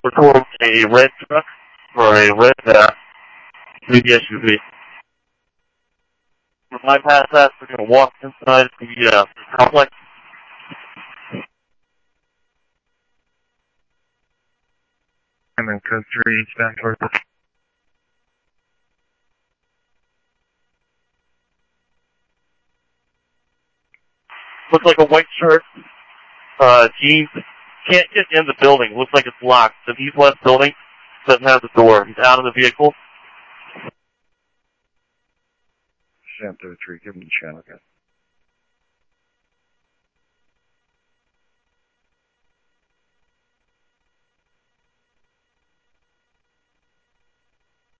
towards a red truck or a red maybe SUV. When I pass that, we're going to walk inside the complex. And then code 3 back towards us. Looks like a white shirt, jeans. Can't get in the building. Looks like it's locked. The east west building doesn't have the door. He's out of the vehicle. Sam 33, give him the channel again.